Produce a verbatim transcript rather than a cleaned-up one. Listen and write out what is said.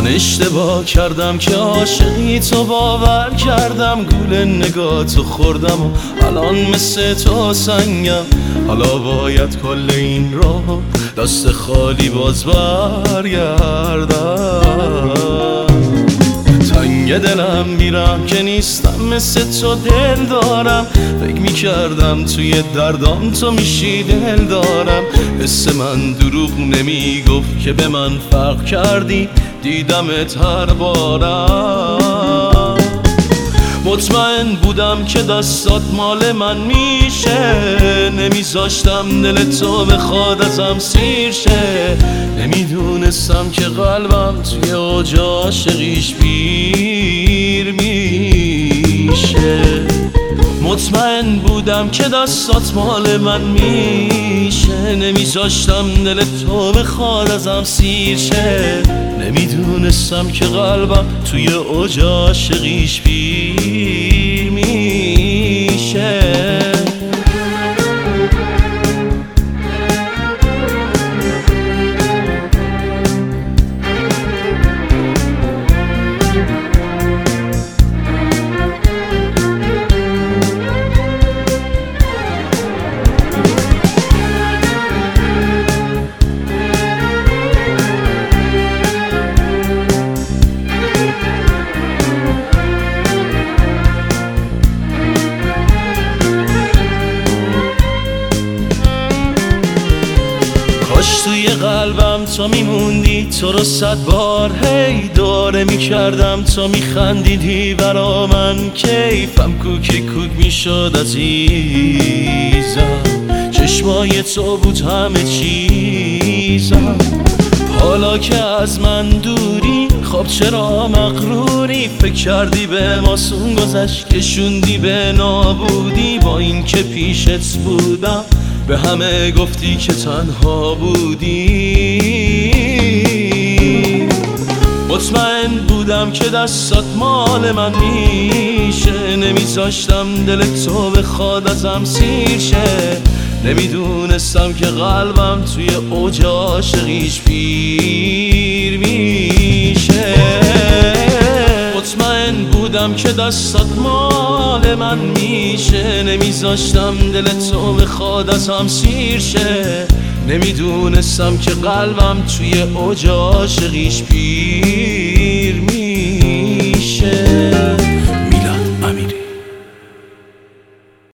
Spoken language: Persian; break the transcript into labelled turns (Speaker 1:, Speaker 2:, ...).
Speaker 1: من اشتباه کردم که عاشقی تو باور کردم، گول نگاتو خوردم و الان مثل تو سنگم. حالا باید کل این راه دست خالی باز برگردم. تنگ دلم میرم که نیستم مثل تو دل دارم، فکر میکردم توی دردام تو میشی دل دارم. حس من دروغ نمیگفت که به من فرق کردی، دیدمت هر بارم. مطمئن بودم که دستات مال من میشه، نمیذاشتم دل تو بخواد ازم سیر شه. نمیدونستم که قلبم توی اوج عاشقیش پیر میشه. مطمئن بودم که دستات مال من میشه، نمیذاشتم دل تو بخواد ازم سیر شه. نمیدونستم که قلبم توی اوج عاشقیش پیر میشه. کاش توی قلبم تو میموندی، تو رو صد بار هی داره میکردم، تو میخندیدی برا من، کیفم کوکی کوک میشد عزیزم. چشمای تو بود همه چیزم. حالا که از من دوری خب چرا مغروری؟ فکر کردی به ماسون گذشت کشوندی به نابودی. با این که پیشت بودم به همه گفتی که تنها بودی. مطمئن بودم که دستات مال من میشه، نمیذاشتم دل تو بخواد ازم سیر شه. نمیدونستم که قلبم توی اوج عاشقیش پیر میشه. مطمئن بودم که دستات مال من میشه، نمیذاشتم دل تو بخواد ازم سیر شه. نمیدونستم که قلبم توی اوج عاشقیش پیر